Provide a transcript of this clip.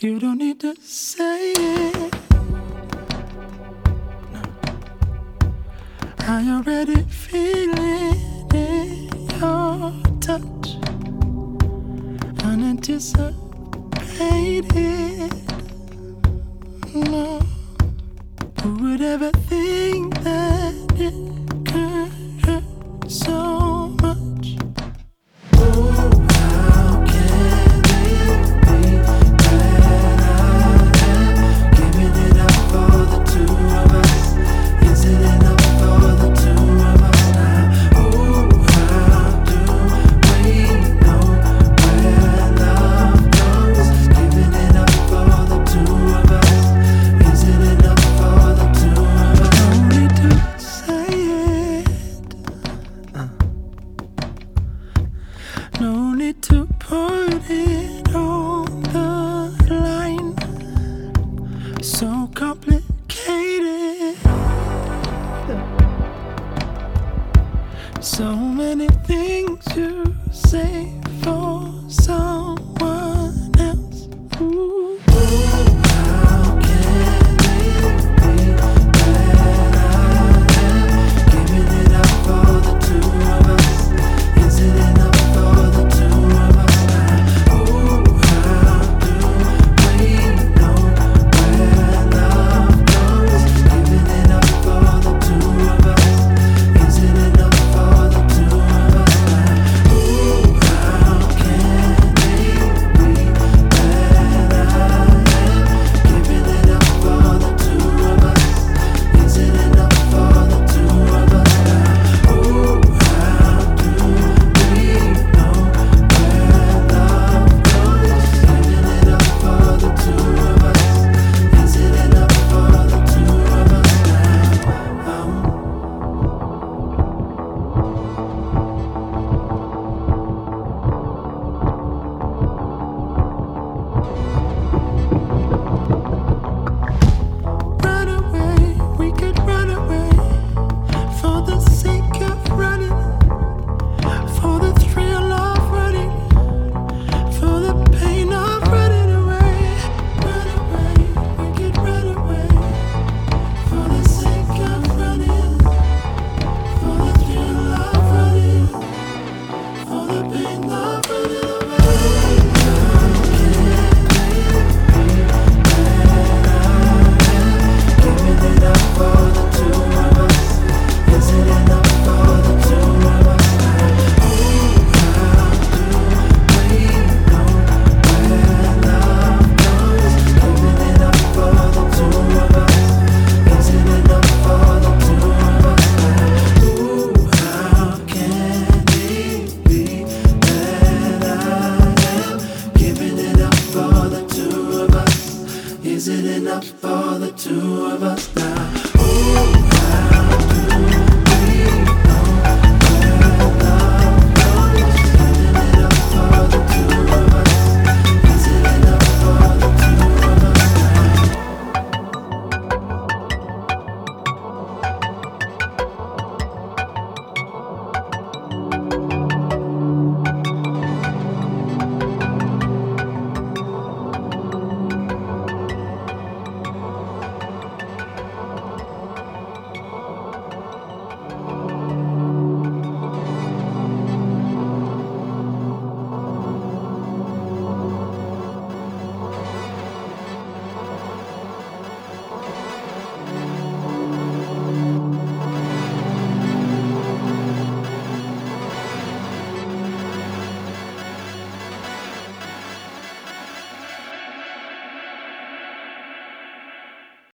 You don't need to say it. No. I already feel it in your touch, unanticipated. No. Who would ever think that it could hurt so much? Oh, how can it be that I am giving it up for the two of us? Is it enough for the two of us now? Oh, how do we know where love goes? Giving it up for the two of us. Is it enough for the two of us? No need to say it. No need to put it on the line. So complicated. So many things you say for so